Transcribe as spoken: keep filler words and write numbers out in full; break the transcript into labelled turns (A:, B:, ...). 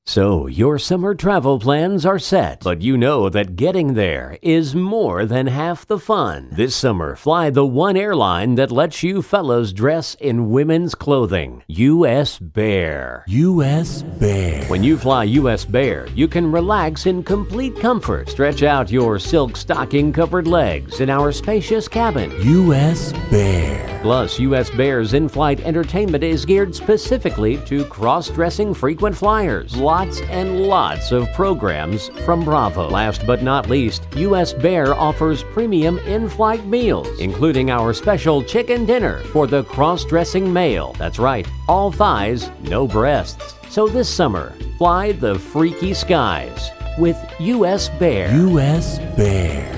A: So, your summer travel plans are set, but you know that getting there is more than half the fun. This summer, fly the one airline that lets you fellas dress in women's clothing. U S Bear.
B: U S Bear.
A: When you fly U S Bear, you can relax in complete comfort. Stretch out your silk stocking-covered legs in our spacious cabin.
B: U S Bear.
A: Plus, U S Bear's in-flight entertainment is geared specifically to cross-dressing frequent flyers. Lots and lots of programs from Bravo. Last but not least, U S Bear offers premium in-flight meals, including our special chicken dinner for the cross-dressing male. That's right, all thighs, no breasts. So this summer, fly the freaky skies with U S Bear.
B: U S Bear.